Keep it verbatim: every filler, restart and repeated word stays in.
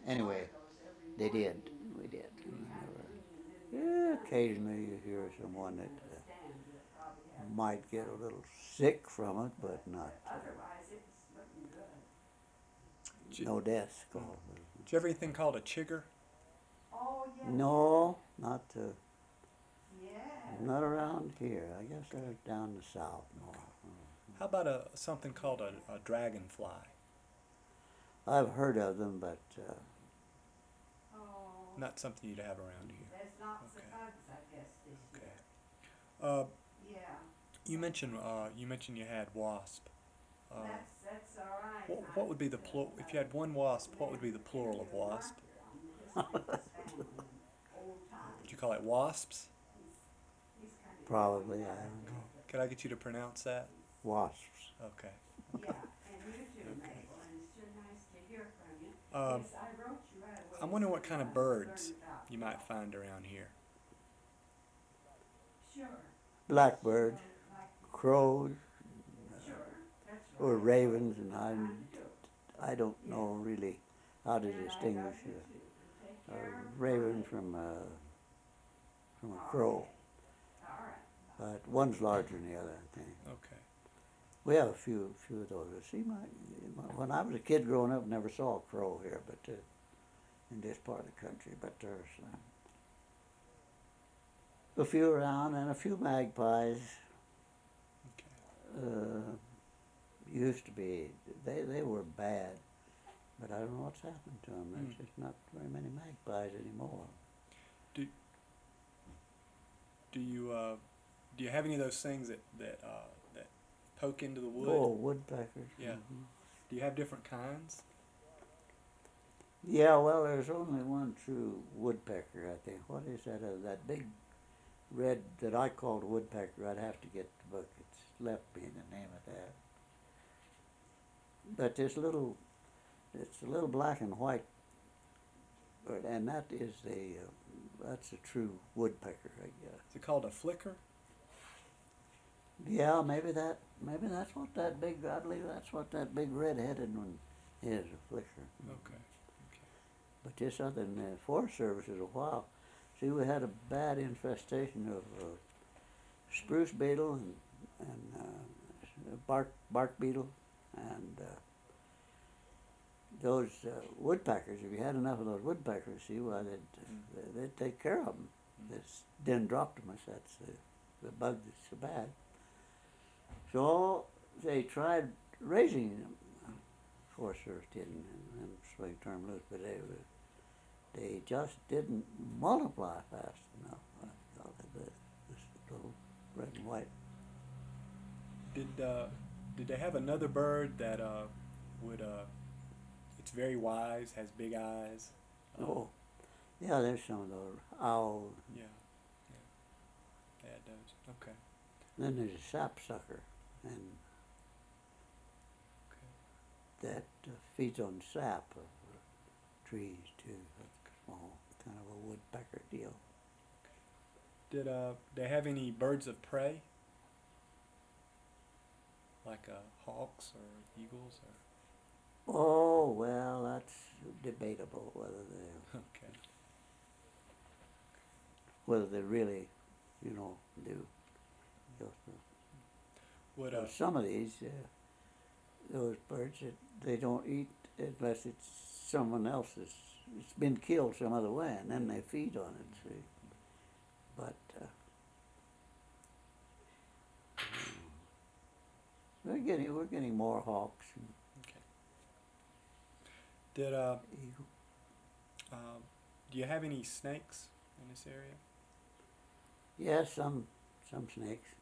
Anyway, they did. We did. Yeah, occasionally you hear someone that uh, might get a little sick from it, but not uh, Did you, no deaths did caused. you have anything called a chigger? No, not uh, not around here. I guess they're down the south more. How about a something called a, a dragonfly? I've heard of them, but uh, Not something you'd have around here. Okay. Okay. Uh, you mentioned uh, you mentioned you had wasp. Uh, what, what would be the plural? If you had one wasp, what would be the plural of wasp? Would you call it wasps? probably I don't know. Could I get you to pronounce that? Wasps. Okay. Okay. Um, I'm wondering what kind of birds you might find around here. Blackbirds, crows, or ravens, and I I don't know really how to distinguish a, a raven from a from a crow. But one's larger than the other, I think. Okay. We have a few few of those. See, my, my when I was a kid growing up, never saw a crow here, but uh, in this part of the country. But there's uh, a few around and a few magpies. Okay. Uh, used to be they they were bad, but I don't know what's happened to them. There's Hmm. just not very many magpies anymore. Do do you uh, do you have any of those things that that uh, that poke into the wood? Oh, woodpeckers. Yeah. hmm Do you have different kinds? Yeah, well, there's only one true woodpecker, I think. What is that? Uh, that big red that I called woodpecker. I'd have to get the book. It's left me the name of that. But this little, it's a little black and white, bird, and that is the, uh, that's a true woodpecker, I guess. Is it called a flicker? Yeah, maybe that, maybe that's what that big, I believe that's what that big red-headed one is, a flicker. Okay. Okay. But this other than the Forest Service is a while. See, we had a bad infestation of uh, spruce beetle and, and uh, bark bark beetle, and uh, those uh, woodpeckers. If you had enough of those woodpeckers, see, why they'd Mm. they'd take care of them. Mm. This Dendropterus, that's the the bug that's so bad. So they tried raising them. Forest Service didn't, and, and swing term loose, but they were, they just didn't multiply fast enough. I thought of the, this little red and white. Did uh, did they have another bird that uh, would uh, it's very wise, has big eyes? Uh, Oh, yeah, there's some of those owls. Yeah. Yeah. Yeah, it does. Okay. Then there's a sapsucker, and Okay. that uh, feeds on sap of uh, trees too. That's small, kind of a woodpecker deal. Did uh, they have any birds of prey? Like uh, hawks or eagles or? Oh well, that's debatable whether they Okay. whether they really, you know, do. Just, uh, Would well, uh, some of these, uh, those birds, that they don't eat unless it's someone else's. It's been killed some other way, and then they feed on it. See, but uh, we're getting we're getting more hawks and okay. Did uh, eagles. uh, do you have any snakes in this area? Yes, some some snakes.